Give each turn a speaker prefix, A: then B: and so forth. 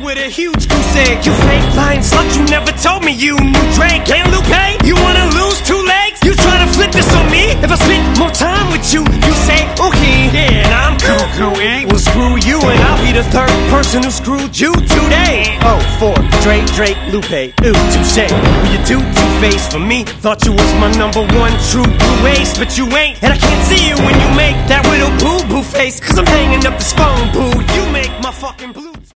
A: with a huge goose egg. You fake lying slut, you never told me you knew Drake and Lupe. You wanna lose 2 legs? You tryna flip this on me? If I spend more time with you, you say, okay, yeah, and I'm cool, eh? Well, screw you, and I'll be the 3rd person who screwed you today. Oh, 4, Drake, Lupe, ooh, touche. You do two-face for me. Thought you was my #1 true blue ace, but you ain't. And I can't see you when you make that little boo-boo face, 'cause I'm hanging up this phone, boo. You make my fucking blue